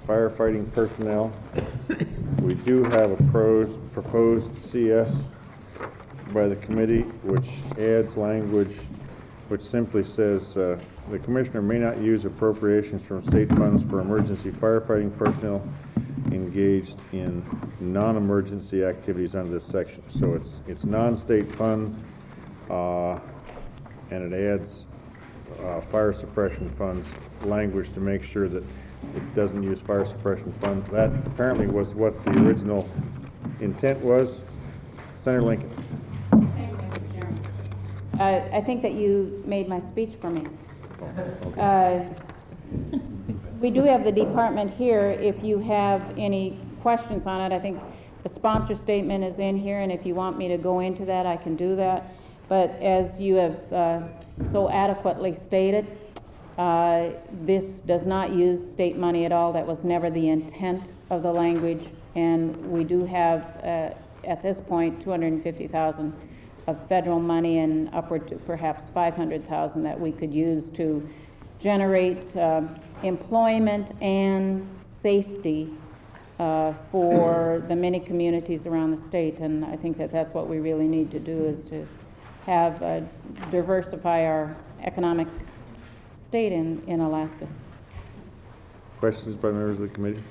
firefighting personnel. We do have a proposed CS by the committee, which adds language which simply says the commissioner may not use appropriations from state funds for emergency firefighting personnel engaged in non-emergency activities under this section. So it's non-state funds, and it adds fire suppression funds language to make sure that it doesn't use fire suppression funds. That apparently was what the original intent was. Senator Lincoln. Thank you, Mr. Chairman. I think that you made my speech for me. Okay. We do have the department here. If you have any questions on it, I think the sponsor statement is in here, and if you want me to go into that, I can do that. But as you have so adequately stated, this does not use state money at all. That was never the intent of the language, and we do have at this point $250,000 of federal money and upward to perhaps $500,000 that we could use to generate employment and safety for the many communities around the state. And I think that that's what we really need to do, is to have diversify our economic state in Alaska. Questions by members of the committee?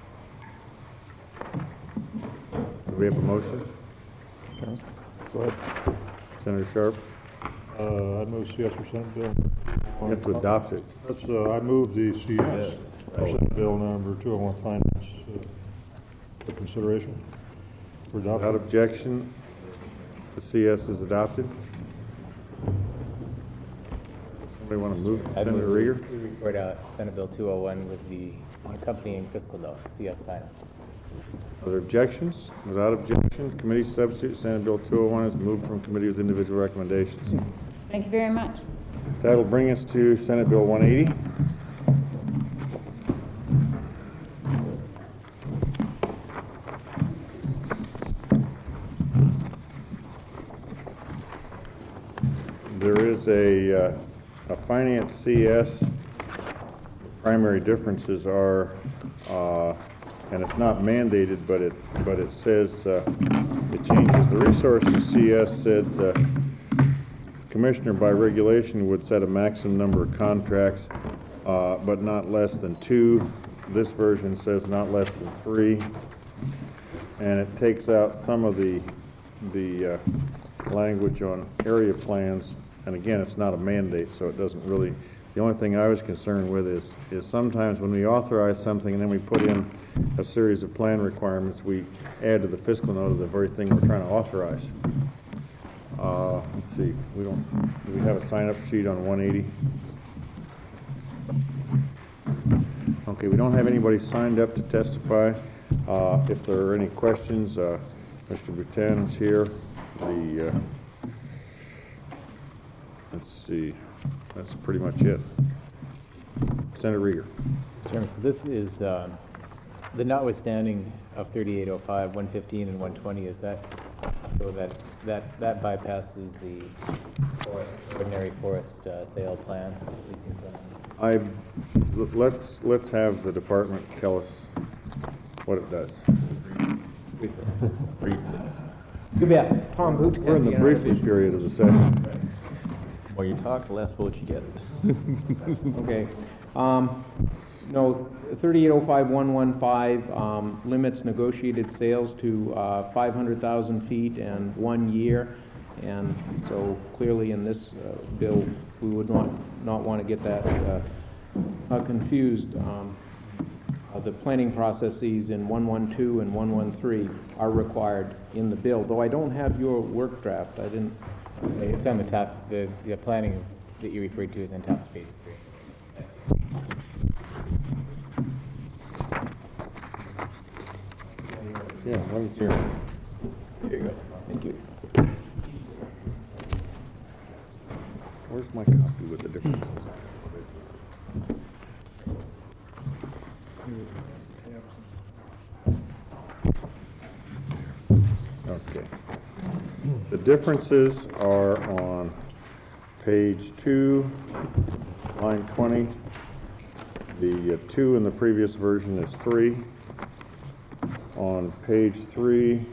Do we have a motion? Okay. Go ahead. Senator Sharp. I move CS for Senate Bill. You have to adopt it. That's, I move the CS for Senate Bill number 201 Finance for consideration. For adoption. Without objection, the CS is adopted. Somebody want to move? Senator Rieger. We report out Senate Bill 201 with the accompanying fiscal note, CS final. Other objections? Without objection, committee substitute Senate Bill 201 is moved from committee with individual recommendations. Thank you very much. That will bring us to Senate Bill 180. There is a finance CS. The primary differences are, and it's not mandated, but it says it changes. The resources CS said commissioner by regulation would set a maximum number of contracts, but not less than 2. This version says not less than 3, and it takes out some of the language on area plans. And again, it's not a mandate, so it doesn't really. The only thing I was concerned with is sometimes when we authorize something and then we put in a series of plan requirements, we add to the fiscal note of the very thing we're trying to authorize. Let's see. Do we have a sign-up sheet on 180? Okay, we don't have anybody signed up to testify. If there are any questions, Mr. Boutin is here. Let's see. That's pretty much it. Senator Rieger. Mr. Chairman, so this is the notwithstanding of 3805, 115, and 120. Is that so that bypasses the ordinary forest sale plan? Let's have the department tell us what it does. Briefly. You bet. Tom Boots. We're in the briefing period of the session. The more you talk, the less votes you get. Okay. No, 3805-115 limits negotiated sales to 500,000 feet and 1 year. And so clearly in this bill, we would not want to get that confused. The planning processes in 112 and 113 are required in the bill, though I don't have your work draft. I didn't. It's on the top. The planning that you referred to is on top of page 3. Yeah, let me hear. Here you go. Thank you. Where's my copy with the differences? Okay. The differences are on page 2, line 20, The 2 in the previous version is 3. On page 3,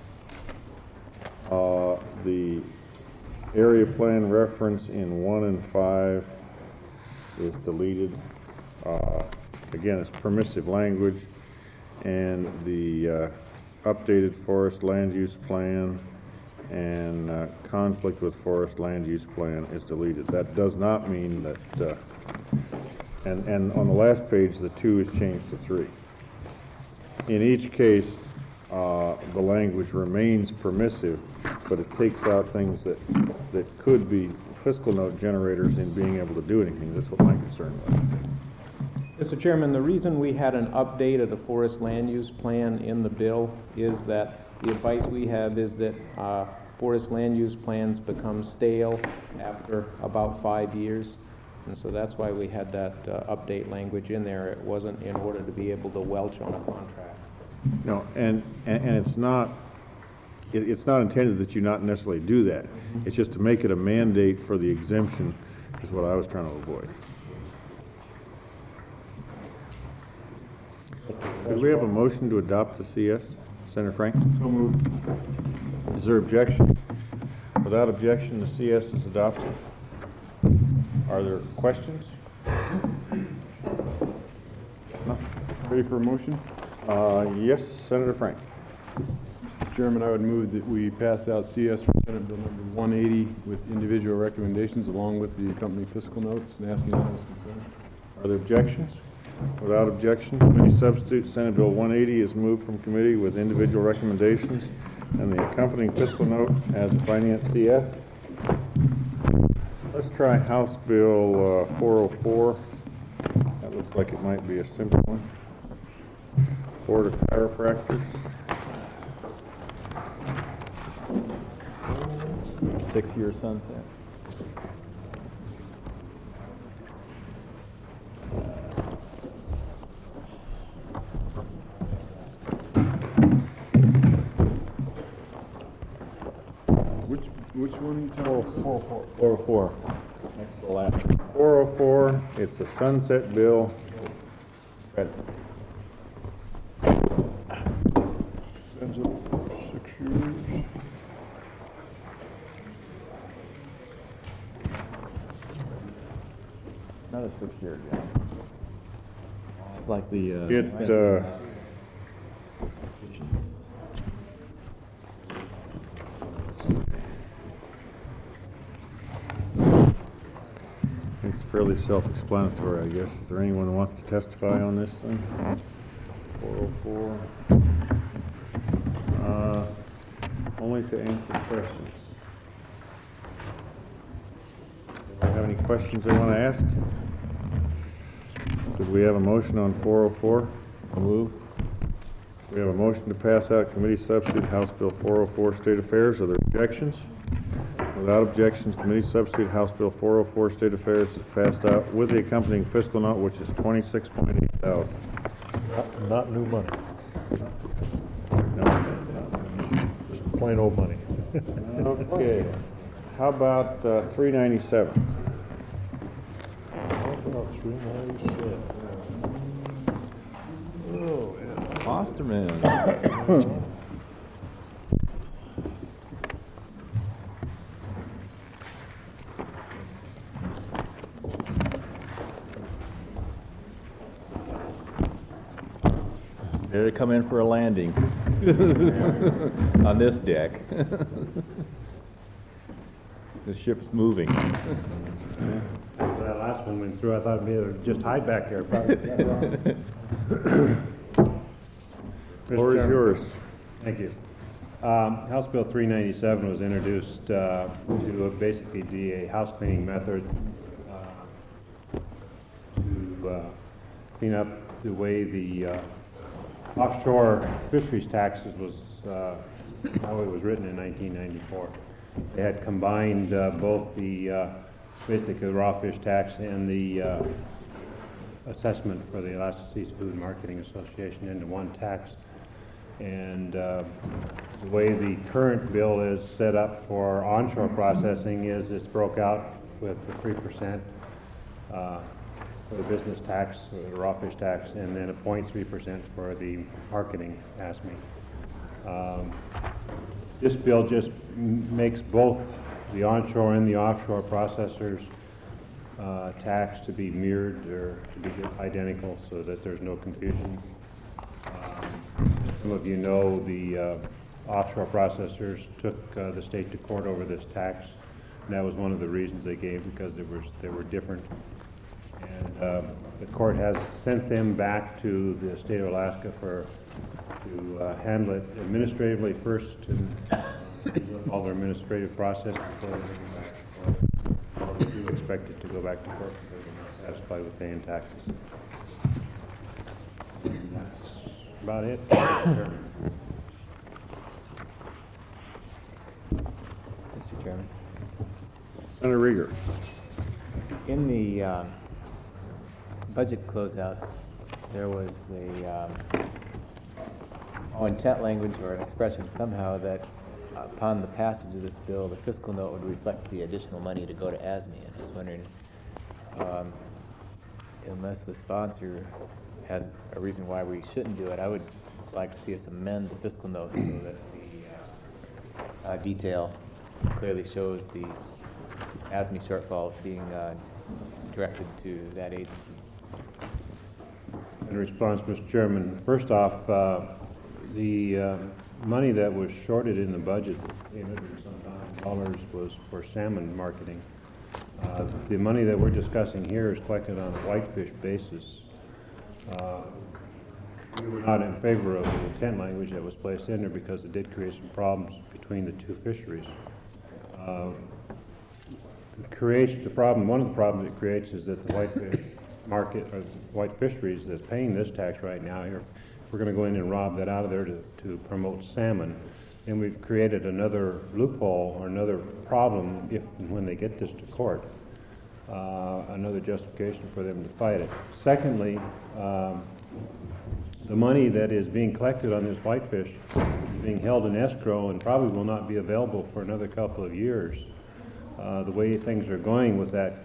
the area plan reference in 1 and 5 is deleted. Again, it's permissive language, and the updated forest land use plan and conflict with forest land use plan is deleted. That does not mean that, and on the last page, the 2 is changed to 3. In each case, the language remains permissive, but it takes out things that could be fiscal note generators in being able to do anything. That's what my concern was. Mr. Chairman, the reason we had an update of the forest land use plan in the bill is that the advice we have is that forest land use plans become stale after about 5 years. And so that's why we had that update language in there. It wasn't in order to be able to welch on a contract. No, and it's not intended that you not necessarily do that. It's just to make it a mandate for the exemption is what I was trying to avoid. Could we have a motion to adopt the CS? Senator Frank? So moved. Is there objection? Without objection, the CS is adopted. Are there questions? Ready for a motion? Yes, Senator Frank. Mr. Chairman, I would move that we pass out CS for Senate Bill number 180 with individual recommendations along with the accompanying fiscal notes and ask unanimous consent. Are there objections? Without objection, committee substitute Senate Bill 180 is moved from committee with individual recommendations and the accompanying fiscal note as a finance CS. Let's try House Bill 404. That looks like it might be a simple one. Board of Chiropractors. 6-year sunset. Which one are you talking about? 404. Next to the last. 404, it's a sunset bill. Read. Ends up for 6 years. Not a 6-year deal. It's like the, It's fairly self-explanatory, I guess. Is there anyone who wants to testify on this thing? 404. Only to answer questions. Do you have any questions they want to ask? Could we have a motion on 404? move. We have a motion to pass out committee substitute House Bill 404, State Affairs. Are there objections? Without objections, committee substitute House Bill 404, State Affairs is passed out with the accompanying fiscal note, which is $26.8 thousand. Not new money, No. just plain old money. Okay. How about 397? How about 397? Oh, yeah. Osterman. There they come in for a landing on this deck. The ship's moving. That last one went through, I thought maybe they'd just hide back there. Probably got it wrong. Floor is yours. Thank you. House Bill 397 was introduced to basically be a house cleaning method to clean up the way the offshore fisheries taxes was, how it was written in 1994. They had combined both the basically the raw fish tax and the assessment for the Alaska Seafood Marketing Association into one tax. And the way the current bill is set up for onshore processing is it's broke out with the 3% for the business tax, or the raw fish tax, and then a 0.3% for the marketing ASME. This bill just makes both the onshore and the offshore processors tax to be mirrored or to be identical so that there's no confusion. Some of you know the offshore processors took the state to court over this tax, and that was one of the reasons they gave, because they were different. And the court has sent them back to the state of Alaska to handle it administratively first, and all their administrative process before they bring it back to court. We do expect it to go back to court because they're not satisfied with paying taxes. And that's about it. Mr. Chairman. Senator Rieger. In the budget closeouts, there was a intent language or an expression somehow that upon the passage of this bill, the fiscal note would reflect the additional money to go to ASME. And I was wondering, unless the sponsor has a reason why we shouldn't do it, I would like to see us amend the fiscal note so that the detail clearly shows the ASME shortfall being directed to that agency. In response, Mr. Chairman, first off, the money that was shorted in the budget, $800 was for salmon marketing. The money that we're discussing here is collected on a whitefish basis. We were not in favor of the intent language that was placed in there because it did create some problems between the two fisheries. One of the problems it creates is that the whitefish market, or white fisheries that's paying this tax right now here, we're going to go in and rob that out of there to promote salmon. And we've created another loophole or another problem when they get this to court, another justification for them to fight it. Secondly, the money that is being collected on this whitefish is being held in escrow and probably will not be available for another couple of years. The way things are going with that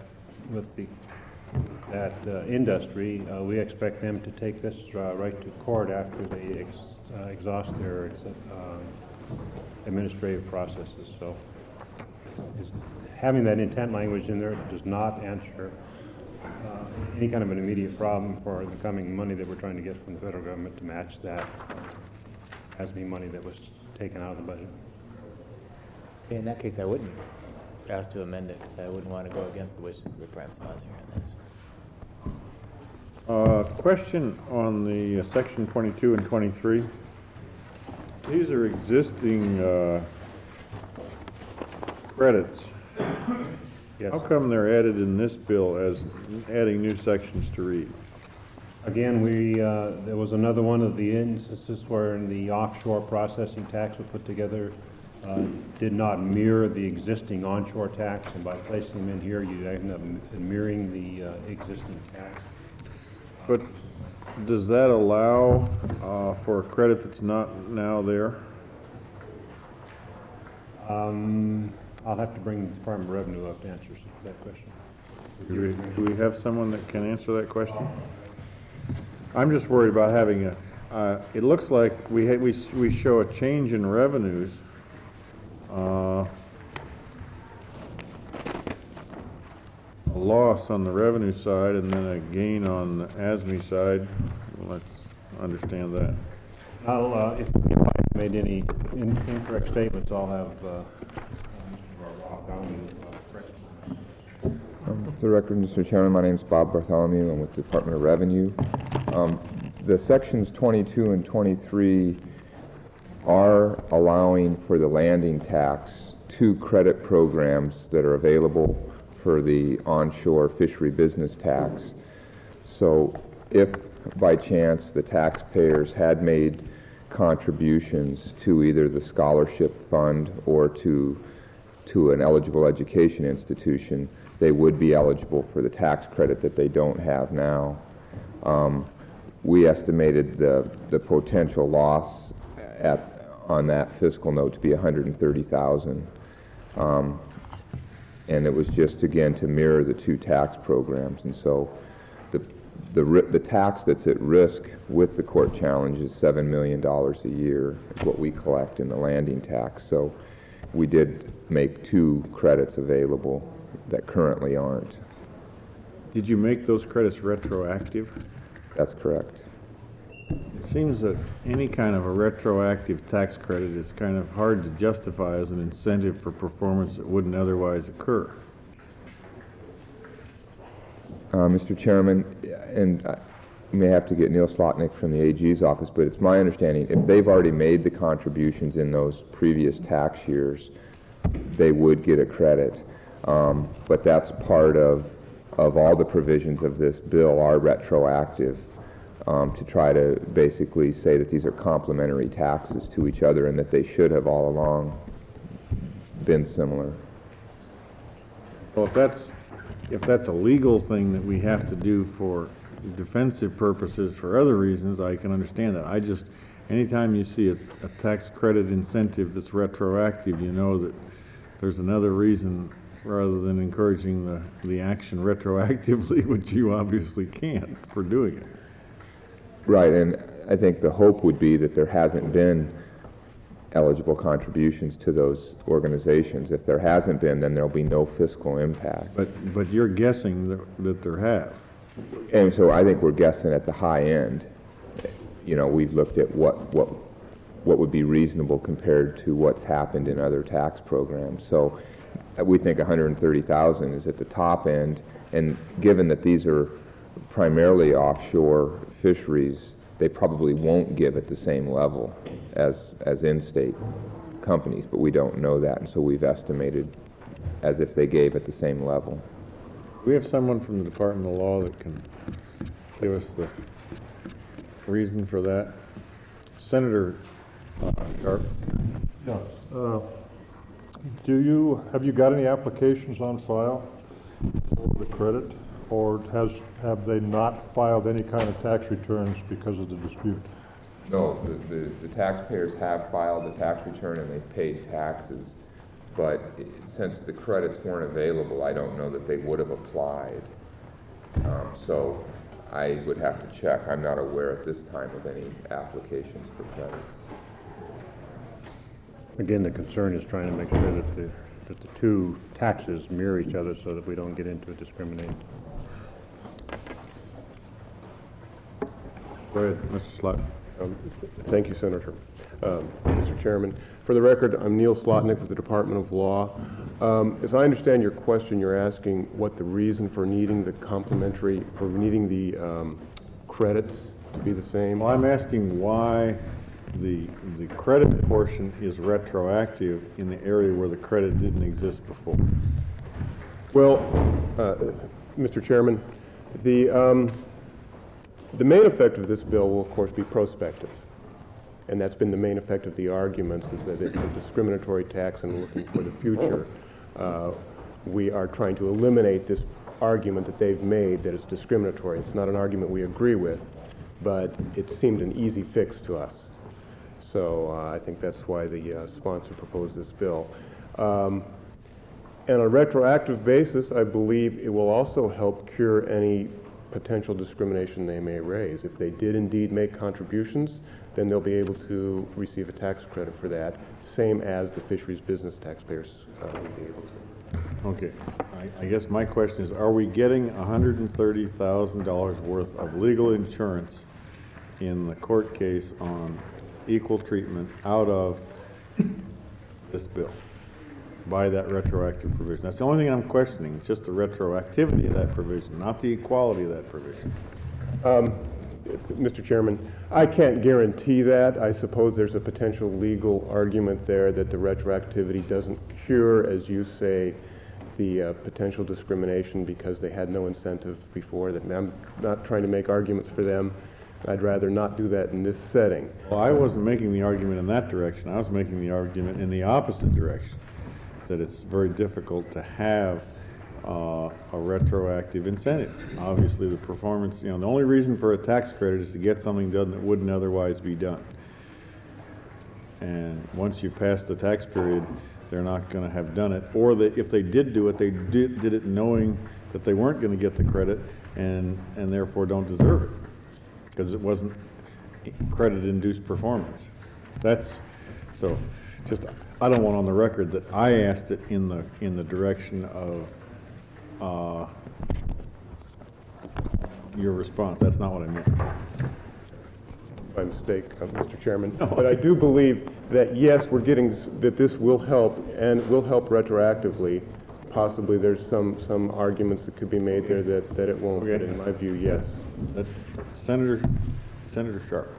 industry, we expect them to take this right to court after they exhaust their administrative processes. So having that intent language in there does not answer any kind of an immediate problem for the coming money that we're trying to get from the federal government to match that ASME money that was taken out of the budget. In that case, I wouldn't ask to amend it because I wouldn't want to go against the wishes of the prime sponsor on this. Question on the section 22 and 23. These are existing credits. Yes. How come they're added in this bill as adding new sections to read? Again, there was another one of the instances where the offshore processing tax was put together did not mirror the existing onshore tax, and by placing them in here, you end up mirroring the existing tax. But does that allow for a credit that's not now there? I'll have to bring the Department of Revenue up to answer that question. Do we have someone that can answer that question? I'm just worried about having it looks like we show a change in revenues. A loss on the revenue side and then a gain on the ASME side. Let's understand that. If I made any incorrect statements, I'll have correct. For the record, Mr. Chairman, my name is Bob Bartholomew. I'm with the Department of Revenue. The sections 22 and 23 are allowing for the landing tax 2 credit programs that are available for the onshore fishery business tax. So if by chance the taxpayers had made contributions to either the scholarship fund or to an eligible education institution, they would be eligible for the tax credit that they don't have now. We estimated the potential loss on that fiscal note to be $130,000. And it was just, again, to mirror the 2 tax programs. And so the the tax that's at risk with the court challenge is $7 million a year, is what we collect in the landing tax. So we did make 2 credits available that currently aren't. Did you make those credits retroactive? That's correct. It seems that any kind of a retroactive tax credit is kind of hard to justify as an incentive for performance that wouldn't otherwise occur. Mr. Chairman, and I may have to get Neil Slotnick from the AG's office, but it's my understanding if they've already made the contributions in those previous tax years, they would get a credit. But that's part of all the provisions of this bill are retroactive, to try to basically say that these are complementary taxes to each other and that they should have all along been similar. Well, if that's a legal thing that we have to do for defensive purposes for other reasons, I can understand that. Anytime you see a tax credit incentive that's retroactive, you know that there's another reason rather than encouraging the action retroactively, which you obviously can't for doing it. Right, and I think the hope would be that there hasn't been eligible contributions to those organizations. If there hasn't been, then there'll be no fiscal impact. But you're guessing that there have. And so I think we're guessing at the high end. You know, we've looked at what would be reasonable compared to what's happened in other tax programs. So we think 130,000 is at the top end, and given that these are primarily offshore fisheries, they probably won't give at the same level as in-state companies, but we don't know that, and so we've estimated as if they gave at the same level. We have someone from the Department of Law that can give us the reason for that. Senator Sharp. Yeah. Have you got any applications on file for the credit, or have they not filed any kind of tax returns because of the dispute? No, the taxpayers have filed the tax return and they've paid taxes, but since the credits weren't available, I don't know that they would have applied. So I would have to check. I'm not aware at this time of any applications for credits. Again, the concern is trying to make sure that the 2 taxes mirror each other so that we don't get into a discrimination. Go ahead, Mr. Slott. Thank you, Senator. Mr. Chairman, for the record, I'm Neil Slotnick with the Department of Law. As I understand your question, you're asking what the reason for needing the credits to be the same. Well, I'm asking why the credit portion is retroactive in the area where the credit didn't exist before. Well, Mr. Chairman, the main effect of this bill will, of course, be prospective. And that's been the main effect of the arguments, is that it's a discriminatory tax and looking for the future. We are trying to eliminate this argument that they've made that it's discriminatory. It's not an argument we agree with, but it seemed an easy fix to us. So I think that's why the sponsor proposed this bill. And on a retroactive basis, I believe it will also help cure any potential discrimination they may raise. If they did indeed make contributions, then they'll be able to receive a tax credit for that, same as the fisheries business taxpayers will be able to. Okay, I guess my question is, are we getting $130,000 worth of legal insurance in the court case on equal treatment out of this bill by that retroactive provision? That's the only thing I'm questioning. It's just the retroactivity of that provision, not the equality of that provision. Mr. Chairman, I can't guarantee that. I suppose there's a potential legal argument there that the retroactivity doesn't cure, as you say, the potential discrimination because they had no incentive before. That I'm not trying to make arguments for them. I'd rather not do that in this setting. Well, I wasn't making the argument in that direction. I was making the argument in the opposite direction, that it's very difficult to have a retroactive incentive. Obviously, the performance, the only reason for a tax credit is to get something done that wouldn't otherwise be done. And once you pass the tax period, they're not going to have done it. Or if they did do it, they did it knowing that they weren't going to get the credit, and therefore don't deserve it, because it wasn't credit-induced performance. That's, so, just, I don't want on the record that I asked it in the direction of your response. That's not what I meant. By mistake, Mr. Chairman. But I do believe that, yes, we're getting, that this will help, and will help retroactively. Possibly there's some arguments that could be made there that it won't, but in my view, yes. Senator Sharp.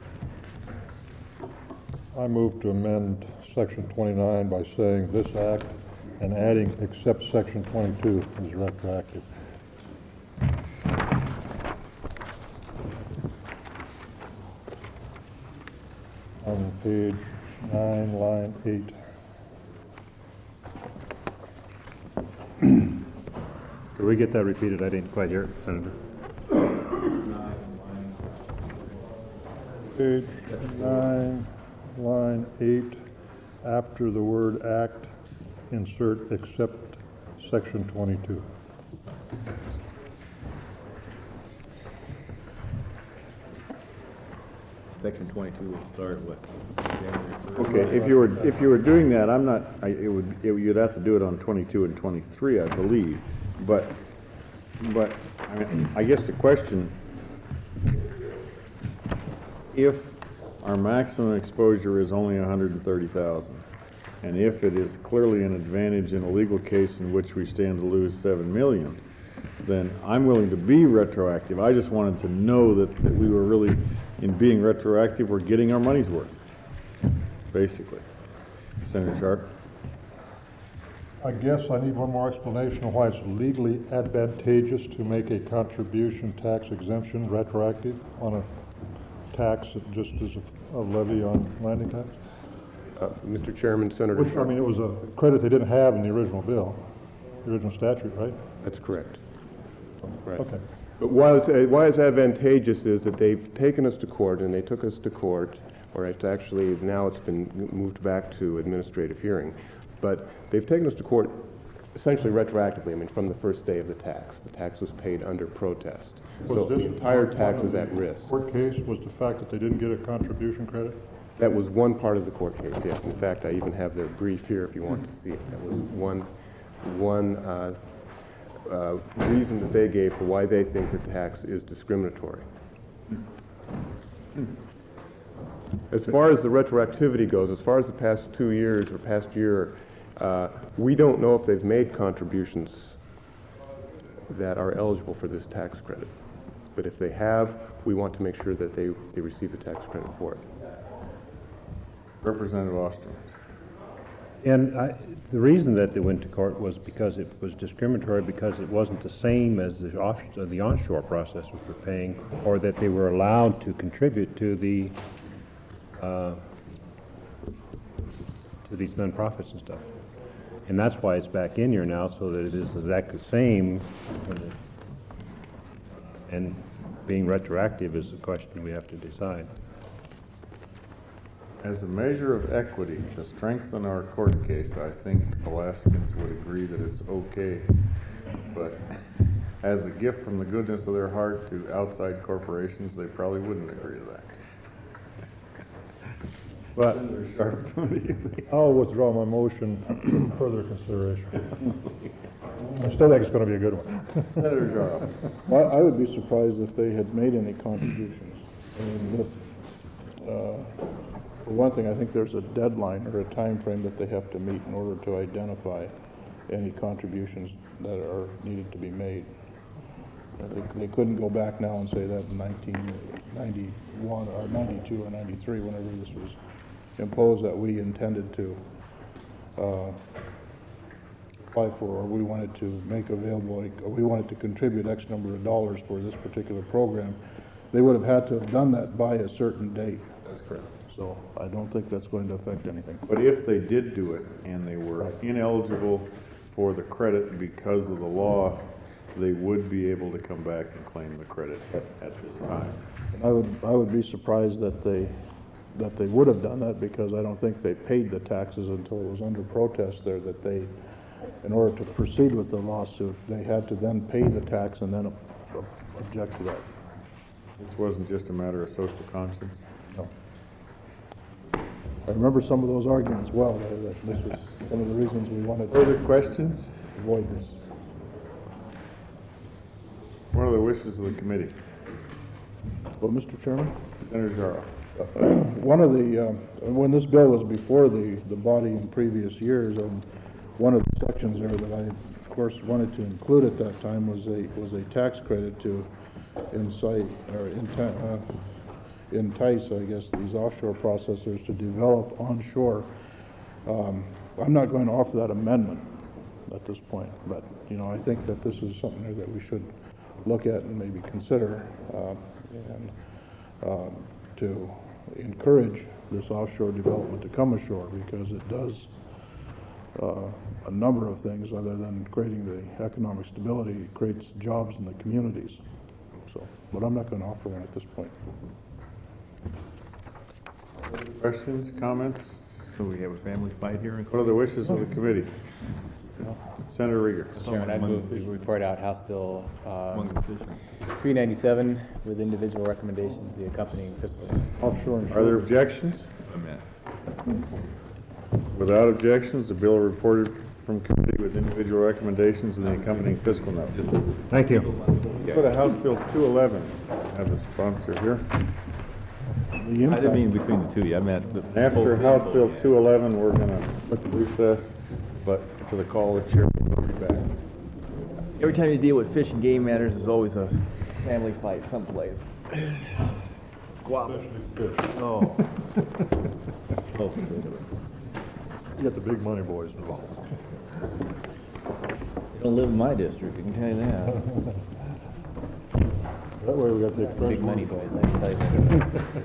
I move to amend section 29 by saying this act and adding except section 22 is retroactive. On page 9, line 8. Could we get that repeated? I didn't quite hear it, Senator. Page 9, line 8, after the word act, insert except section 22. Section 22 will start with January 1st. Okay, if you were doing that, I'm not, you'd have to do it on 22 and 23, I believe. But I mean, I guess the question, if our maximum exposure is only 130,000, and if it is clearly an advantage in a legal case in which we stand to lose 7 million, then I'm willing to be retroactive. I just wanted to know that we were really, in being retroactive, we're getting our money's worth, basically. Senator Sharp? I guess I need one more explanation of why it's legally advantageous to make a contribution tax exemption retroactive on a tax that just is a levy on landing tax. Mr. Chairman, Senator. Which, I mean, it was a credit they didn't have in the original bill, the original statute, right? That's correct. Right. Okay. But why it's advantageous is that they've taken us to court, and they took us to court, or it's actually, now it's been moved back to administrative hearing, but they've taken us to court essentially retroactively, I mean, from the first day of the tax. The tax was paid under protest. So the entire tax is at risk. The court case was the fact that they didn't get a contribution credit? That was one part of the court case, yes. In fact, I even have their brief here if you want to see it. That was one reason that they gave for why they think the tax is discriminatory. As far as the retroactivity goes, as far as the past 2 years or past year, we don't know if they've made contributions that are eligible for this tax credit. But if they have, we want to make sure that they receive the tax credit for it. Representative Austin. And the reason that they went to court was because it was discriminatory, because it wasn't the same as the onshore processors were paying, or that they were allowed to contribute to the to these nonprofits and stuff. And that's why it's back in here now, so that it is exactly the same. And being retroactive is a question we have to decide. As a measure of equity to strengthen our court case, I think Alaskans would agree that it's okay. But as a gift from the goodness of their heart to outside corporations, they probably wouldn't agree to that. But I'll withdraw my motion for further consideration. I still think it's going to be a good one. Senator Jarrell. Well, I would be surprised if they had made any contributions. I mean, for one thing, I think there's a deadline or a time frame that they have to meet in order to identify any contributions that are needed to be made. They couldn't go back now and say that in 1991 or 92 or 93, whenever this was imposed, that we intended to apply for, or we wanted to make available, or we wanted to contribute X number of dollars for this particular program. They would have had to have done that by a certain date. That's correct. So I don't think that's going to affect anything. But if they did do it and they were ineligible for the credit because of the law, they would be able to come back and claim the credit at this time. I would be surprised that they would have done that, because I don't think they paid the taxes until it was under protest there, that they, in order to proceed with the lawsuit, they had to then pay the tax and then object to that. This wasn't just a matter of social conscience. No. I remember some of those arguments well, that this was some of the reasons we wanted Further to questions? avoid this. What are the wishes of the committee? Well, Mr. Chairman? Senator Jarrah. One of the, when this bill was before the body in previous years, one of the sections there that I, of course, wanted to include at that time was a tax credit to incite, or entice, I guess, these offshore processors to develop onshore. I'm not going to offer that amendment at this point, but, you know, I think that this is something that we should look at and maybe consider, to encourage this offshore development to come ashore, because it does a number of things other than creating the economic stability. It creates jobs in the communities. So, but I'm not going to offer one at this point. Questions, comments? So we have a family fight here? What are the wishes of the committee? Senator Rieger. Mr. Chairman, I move we report out House Bill 397 with individual recommendations, the accompanying fiscal notes. Offshore. Are there objections? Without objections, the bill reported from committee with individual recommendations and the accompanying fiscal note. Thank you. Go to House Bill 211. I have the sponsor here. I didn't mean between the two, I meant the... After House Bill 211, we're going to recess, but to the call of the chair, we'll be back. Every time you deal with fish and game matters, there's always a family fight someplace. Squabble. Oh. Oh, You got the big money boys involved. They don't live in my district, I can tell you that. That way we got the Big money boys, I can tell you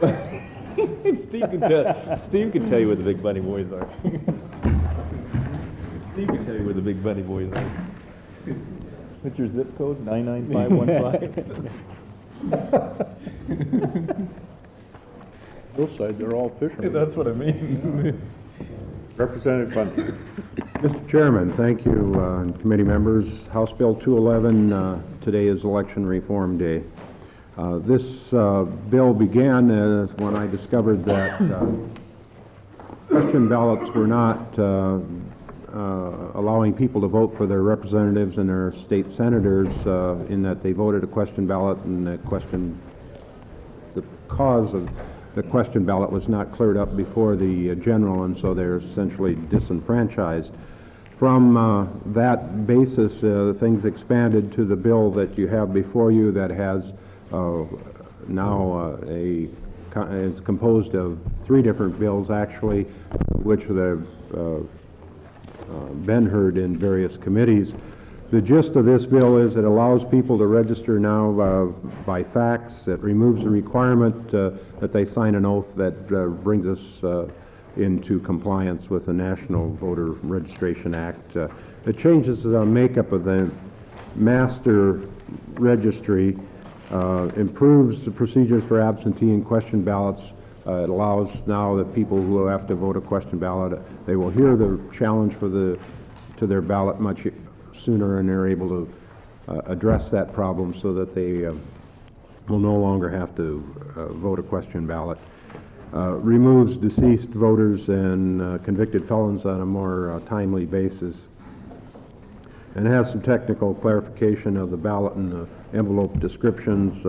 that. Steve can tell you where the big money boys are. Steve can tell you where the big money boys are. What's your zip code? 99515? Hillside, they're all fishermen. That's what I mean. Representative Bundy. Mr. Chairman, thank you, and committee members. House Bill 211, today is Election Reform Day. This bill began when I discovered that question ballots were not allowing people to vote for their representatives and their state senators, in that they voted a question ballot and the cause of the question ballot was not cleared up before the general, and so they're essentially disenfranchised. From that basis, things expanded to the bill that you have before you that has now is composed of 3 different bills, actually, which have been heard in various committees. The gist of this bill is it allows people to register now by fax. It removes the requirement that they sign an oath that brings us into compliance with the National Voter Registration Act. It changes the makeup of the master registry, improves the procedures for absentee and question ballots. It allows now the people who have to vote a question ballot, they will hear the challenge to their ballot much sooner, and they're able to address that problem so that they will no longer have to vote a question ballot. Removes deceased voters and convicted felons on a more timely basis, and has some technical clarification of the ballot and the envelope descriptions.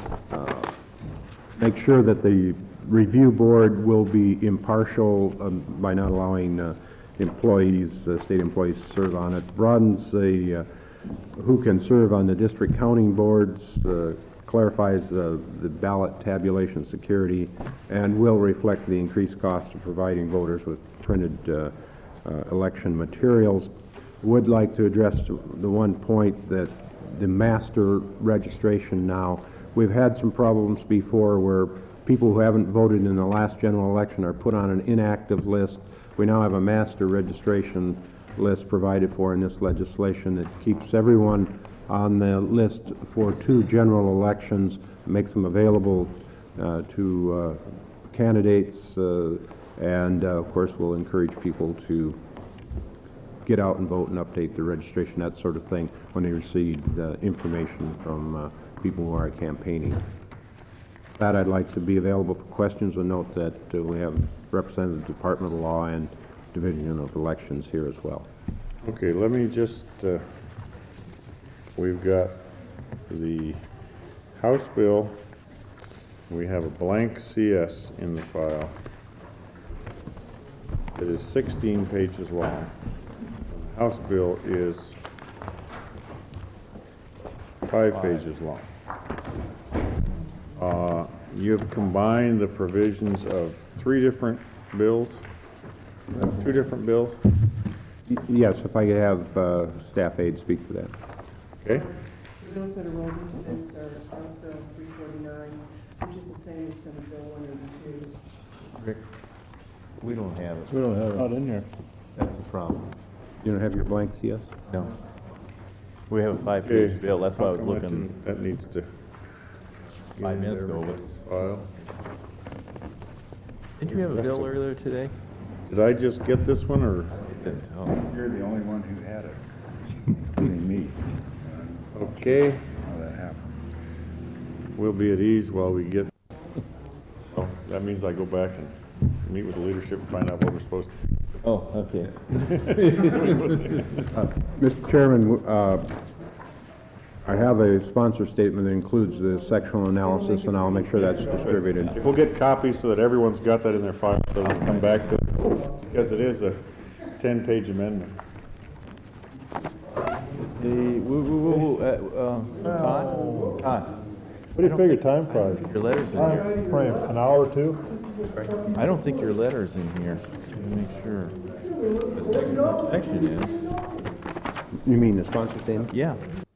Make sure that the review board will be impartial by not allowing employees, state employees, to serve on it. Broadens who can serve on the district counting boards, clarifies the ballot tabulation security, and will reflect the increased cost of providing voters with printed election materials. Would like to address the one point that the master registration now, we've had some problems before where people who haven't voted in the last general election are put on an inactive list. We now have a master registration list provided for in this legislation that keeps everyone on the list for 2 general elections, makes them available to candidates, and of course will encourage people to get out and vote and update their registration, that sort of thing, when they receive information from people who are campaigning. That I'd like to be available for questions, and note that we have representatives of the Department of Law and Division of Elections here as well. Okay, let me just, we've got the House bill. We have a blank CS in the file. It is 16 pages long. The House bill is 5 pages long. You've combined the provisions of 3 different bills, 2 different bills? Yes, if I could have staff aide speak to that. Okay. The bills that are rolled into this are House Bill 349, which is the same as Senate Bill 182. Rick, we don't have it. We don't have it. Not in here. That's the problem. You don't have your blank CS? No. We have a 5-page bill, that's why I was How come that looking didn't- That needs to. 5 minutes ago. File. Didn't you have a bill earlier today? Did I just get this one, or? Didn't. Oh. You're the only one who had it, including me. Okay, How that happened. we'll be at ease while we get, oh, that means I go back and meet with the leadership and find out what we're supposed to. Oh, okay. Mr. Chairman, I have a sponsor statement that includes the sectional analysis, and I'll make sure that's distributed. If we'll get copies so that everyone's got that in their file, so we'll come back to, because it is a 10-page amendment. What do you figure time flies? Your letter's in here. Time frame, an hour or two? I don't think your letter's in here. Let me make sure. The section is. You mean the sponsor statement? Yeah.